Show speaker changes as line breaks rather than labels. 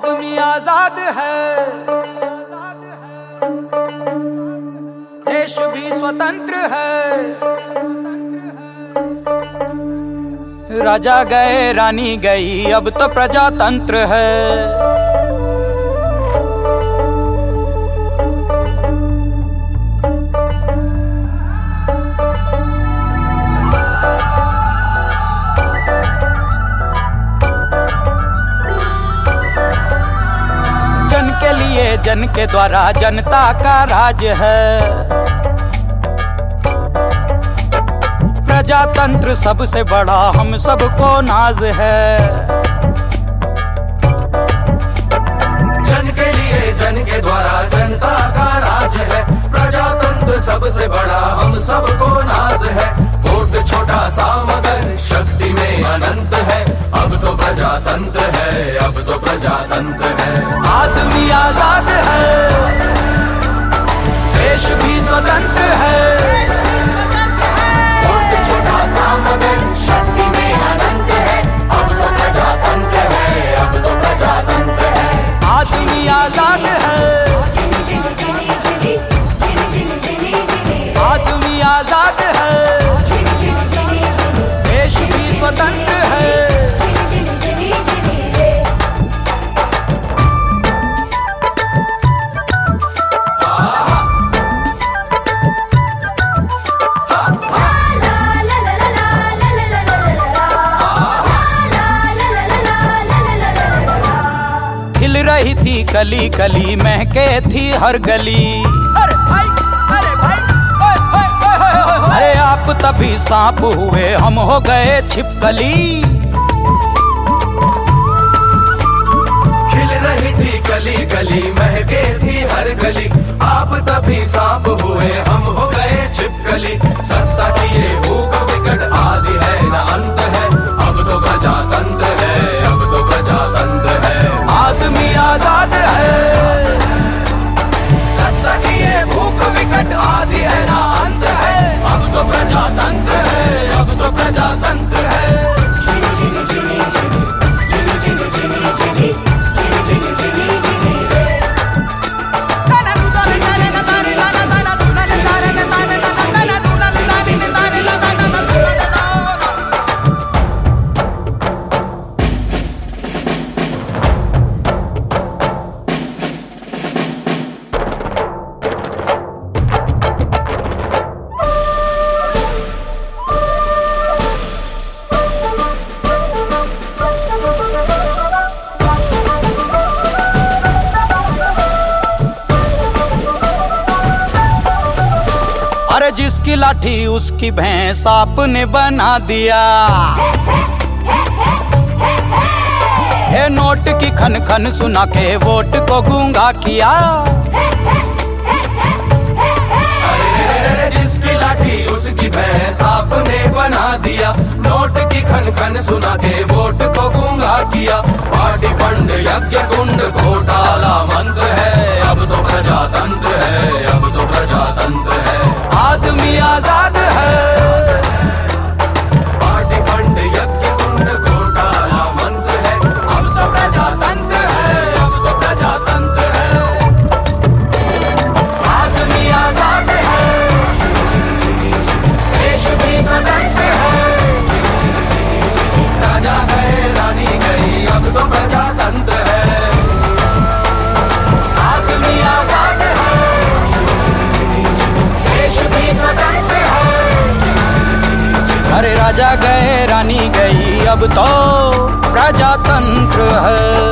आदमी आजाद है, देश भी स्वतंत्र है। राजा गए रानी गई, अब तो प्रजातंत्र है। जन के लिए जन के द्वारा जनता का राज है। प्रजातंत्र सबसे बड़ा हम सबको नाज है।
जन के लिए जन के द्वारा जनता का राज है। प्रजातंत्र सबसे बड़ा हम सबको नाज है। वोट छोटा सा मगर शक्ति में अनंत है। अब तो प्रजातंत्र है, अब तो प्रजातंत्र है।
आदमी आजाद है, देश भी स्वतंत्र है।
वोट छोटा सा मगर शक्ति में अनंत है। अब तो प्रजातंत्र है, अब तो प्रजातंत्र है।
आदमी आजाद है, आदमी आजाद है, देश भी स्वतंत्र है। खिल रही थी कली कली, महके थी हर गली। अरे भाई, अरे भाई, अरे आप तभी सांप हुए, हम हो गए छिपकली।
खिल रही थी कली कली, महके थी हर गली। आप तभी सांप हुए, हम हो गए छिपकली। सत्ता की ये भूख विकट आदि है, न अंत है। अब तो प्रजातंत्र है, अब तो प्रजातंत्र है।
आदमी आजाद है, सत्ता की ये भूख विकट आदि है, ना अंत है। अब तो प्रजातंत्र है, अब तो प्रजातंत्र है। अरे जिसकी लाठी उसकी भैंस आपने बना दिया। हे नोट की खन खन सुना के वोट को गूंगा किया।
अरे जिसकी लाठी उसकी भैंस आपने बना दिया। नोट की खन खन सुना के वोट को गूंगा किया। पार्टी फंड यज्ञ कुंड घोटाला मंत्र है। अब तो प्रजातंत्र है, अब तो प्रजातंत्र है।
आदमी आजाद है,
पार्टी फंड यज्ञ कुंड घोटाला मंत्र है।
अब तो प्रजातंत्र है, अब तो प्रजातंत्र है। आदमी आजाद है, देश भी स्वतंत्र है।
राजा गए रानी गई, अब तो प्रजातंत्र है।
आदमी आजाद है, देश भी स्वतंत्र है। अरे राजा गए रानी गई, अब तो प्रजातंत्र है।